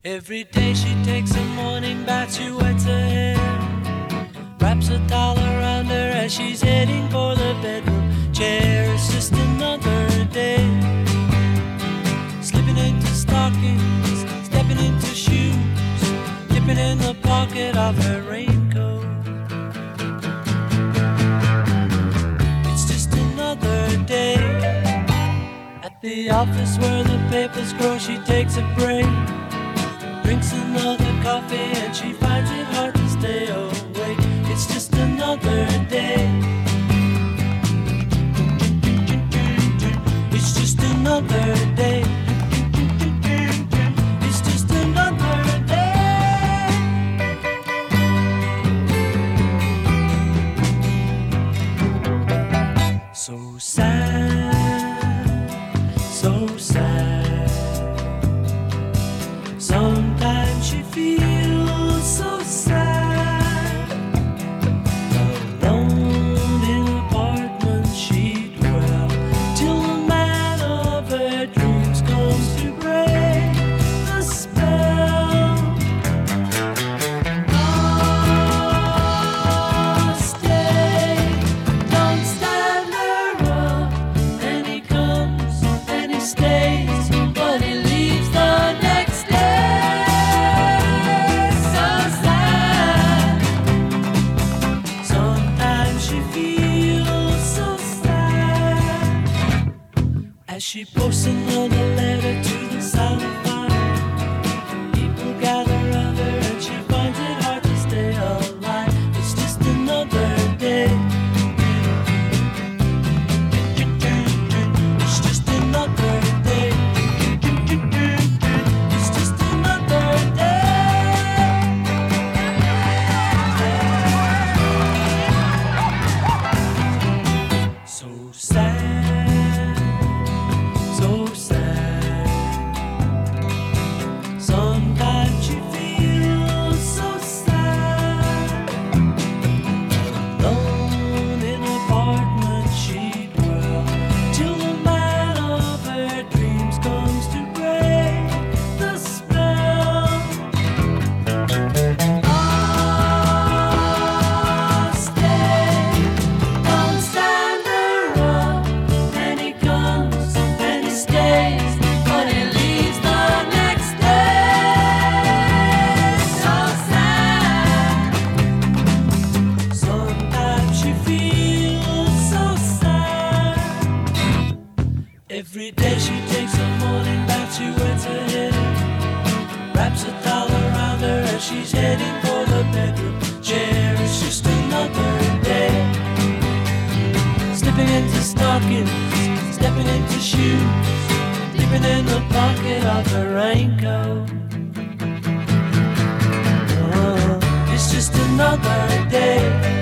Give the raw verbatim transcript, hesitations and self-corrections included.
Every day she takes a morning bath, she wets her hair, wraps a towel around her as she's heading for the bedroom chair. It's just another day, slipping into stockings, stepping into shoes, dipping in the pocket of her raincoat. It's just another day, at the office where the papers grow, she takes a break, drinks another coffee and she finds it hard to stay awake. It's just another day. It's just another day. It's just another day. So sad, so sad. Sometimes she feels so sad, alone in an apartment she dwells, till the man of her dreams comes to break the spell. Oh, stay, don't stand her up. And he comes and he stays, but he leaves the next day. As she posts another letter to the silent fire, people gather around her and she finds it hard to stay alive. It's just another day. It's just another day. It's just another day. So sad, so sad. Sometimes she feels so sad, alone in an apartment she dwells, till the man of her dreams comes to break the spell. Oh, stay, don't stand her up. And he comes and he stays, but he leaves the next day. So sad. Sometimes she feels so sad. Every day she takes a morning bath, she wets her head, wraps a towel around her as she's heading for the bedroom chair. It's just another day, slipping into stockings, stepping into shoes, dipping in the pocket of her raincoat. Oh, it's just another day.